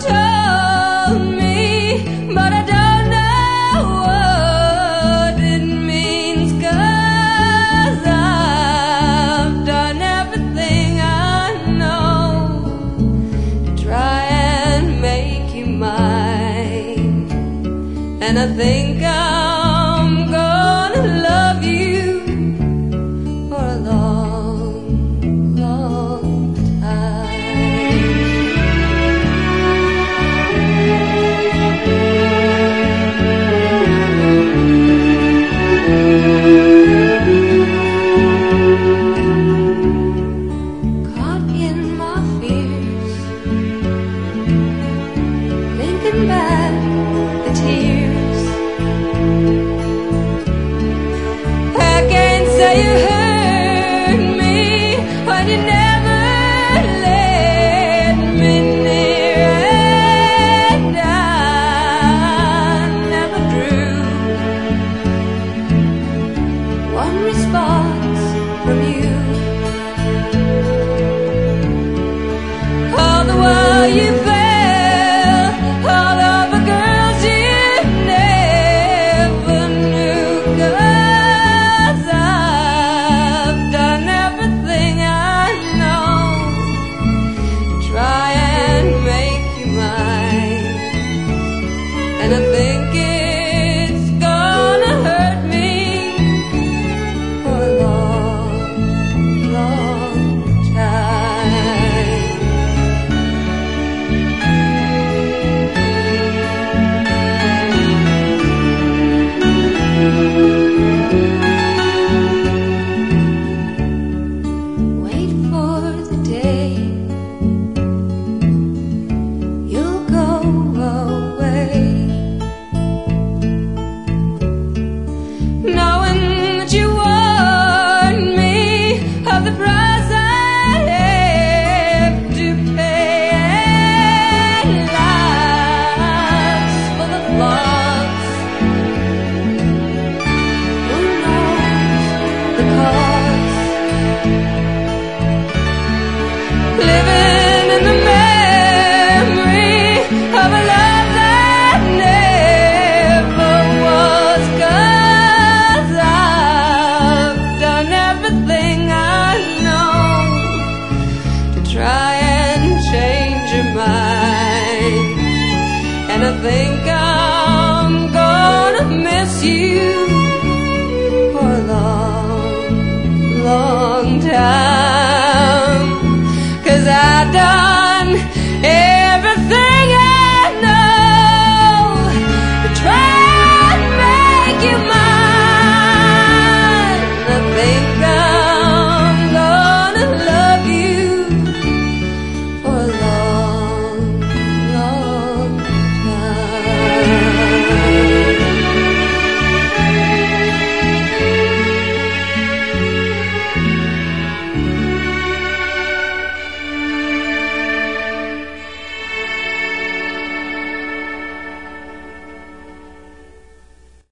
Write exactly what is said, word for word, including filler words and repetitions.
told me, but I don't know what it means, 'cause I've done everything I know to try and make you mine, and I think I'm gonna love you for a long, long time. Caught in my fears, thinking back the tears. I can't say you hurt me when you never let me near, and I never drew one response from you. All the while you fell all over girls you never knew, 'cause I've done everything I know to try and make you mine, and I think it's gonna hurt me for a long, long time. Wait for the day you'll go away, knowing that you warned me of the price I have to pay, and life's full of flaws. Who knows the cause? Living in the memory of a love that never was, 'cause I've done everything I know to try and change your mind, and I think